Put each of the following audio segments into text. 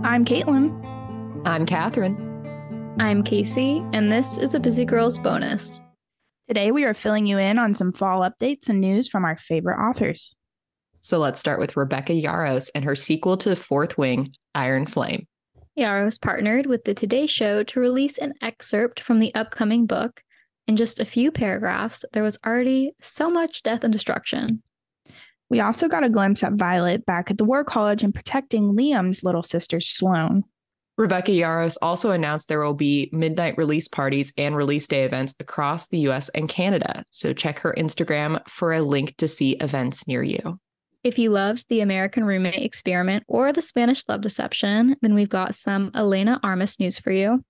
I'm Caitlin. I'm Catherine. I'm Casey, and this is a Busy Girls bonus. Today we are filling you in on some fall updates and news from our favorite authors. So let's start with Rebecca Yarros and her sequel to Fourth Wing, Iron Flame. Yarros partnered with the Today Show to release an excerpt from the upcoming book. In just a few paragraphs, there was already so much death and destruction. We also got a glimpse at Violet back at the War College and protecting Liam's little sister, Sloane. Rebecca Yarros also announced there will be midnight release parties and release day events across the US and Canada. So check her Instagram for a link to see events near you. If you loved The American Roommate Experiment or The Spanish Love Deception, then we've got some Elena Armas news for you.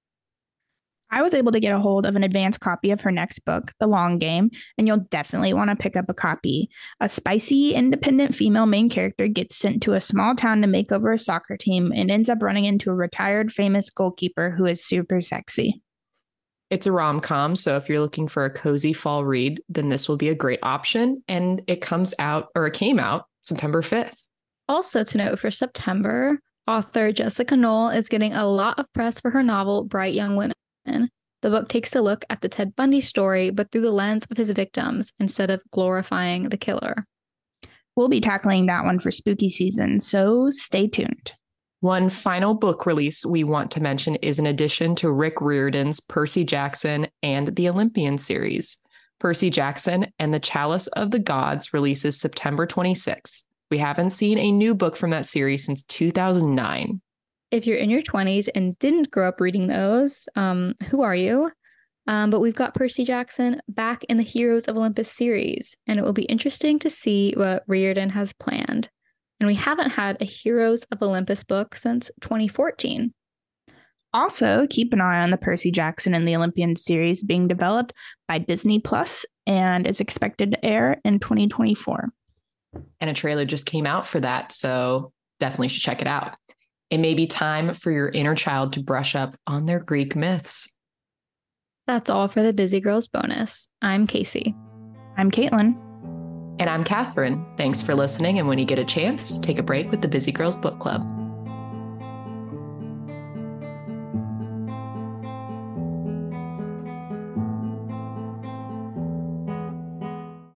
I was able to get a hold of an advanced copy of her next book, The Long Game, and you'll definitely want to pick up a copy. A spicy, independent female main character gets sent to a small town to make over a soccer team and ends up running into a retired famous goalkeeper who is super sexy. It's a rom-com, so if you're looking for a cozy fall read, then this will be a great option. And it came out September 5th. Also to note for September, author Jessica Knoll is getting a lot of press for her novel, Bright Young Women. The book takes a look at the Ted Bundy story, but through the lens of his victims instead of glorifying the killer. We'll be tackling that one for spooky season, so stay tuned. One final book release we want to mention is an addition to Rick Riordan's Percy Jackson and the Olympian series. Percy Jackson and the Chalice of the Gods releases September 26th. We haven't seen a new book from that series since 2009. If you're in your 20s and didn't grow up reading those, who are you? But we've got Percy Jackson back in the Heroes of Olympus series, and it will be interesting to see what Riordan has planned. And we haven't had a Heroes of Olympus book since 2014. Also, keep an eye on the Percy Jackson and the Olympian series being developed by Disney Plus and is expected to air in 2024. And a trailer just came out for that, so definitely should check it out. It may be time for your inner child to brush up on their Greek myths. That's all for the Busy Girls bonus. I'm Casey. I'm Caitlin. And I'm Catherine. Thanks for listening. And when you get a chance, take a break with the Busy Girls Book Club.